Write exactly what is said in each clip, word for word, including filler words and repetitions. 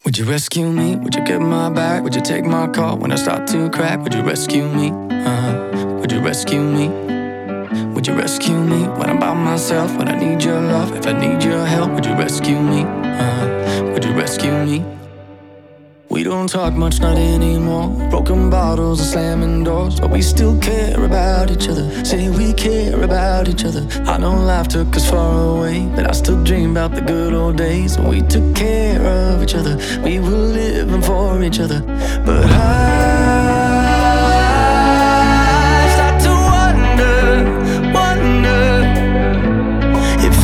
Would you rescue me? Would you get my back? Would you take my call when I start to crack? Would you rescue me? Uh-huh. Would you rescue me? Would you rescue me when I'm by myself? When I need your love, if I need your help, would you rescue me? Uh-huh. Would you rescue me? We don't talk much, not anymore. Broken bottles and slamming doors, but we still care about each other. Say we care about each other. I know life took us far away, but I still dream about the good old days when we took care of each other. We were living for each other. But I start to wonder, wonder if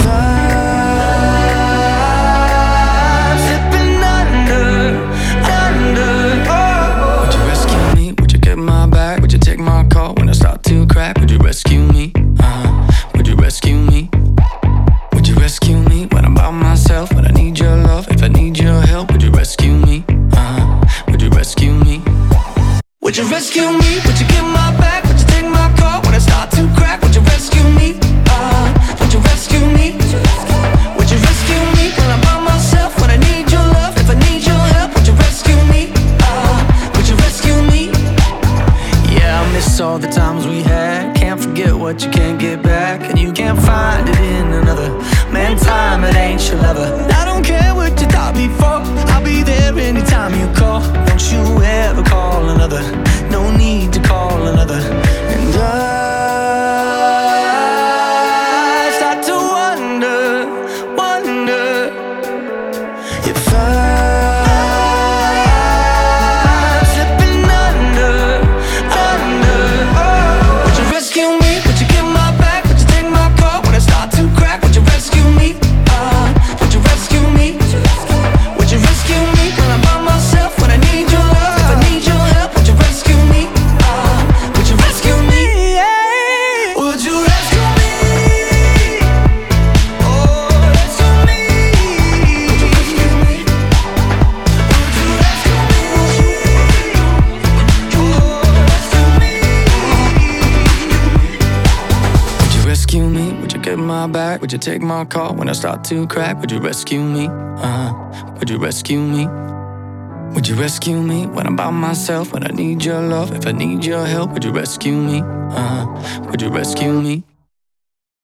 I'm slipping under, under. Would you rescue me? Would you get my back? Would you take my call when I start to crack? Would you rescue me? Uh-huh. Would you rescue me? Would you rescue me when I'm by myself? When I need your love, if I need your help, would you rescue me? Uh-huh. Would you rescue me? Would you rescue me? Would you get my back? Would you take my call when I start to crack? Would you rescue me? Uh, would you rescue me? Would you rescue me when I'm by myself? When I need your love, if I need your help, would you rescue me? Uh, would you rescue me? Yeah, I miss all the times we had. Can't forget what you can't get back, and you can't find it in another. Man, time, it ain't your lover. I don't care what you thought before. I'll be there anytime you call. Don't you ever call another. No need to call another. And I start to wonder, wonder if I'm slipping under, under. Would you rescue me? Would you get my back? Would you take my call when I start to crack? Would you rescue me? Uh, would you rescue me? Would you rescue me when I'm by myself? When I need your love, if I need your help, would you rescue me? Uh, would you rescue me? Yeah. Would you rescue me? Oh, rescue me. Would you rescue me? Would you rescue me? Oh, rescue me. Would you rescue me? Would you get my back? Would you take my call when I start to crack? Would you rescue me? Uh-huh. Would you rescue me? Would you rescue me when I'm by myself? When I need your love, if I need your help, would you rescue me? Uh-huh. Would you rescue me?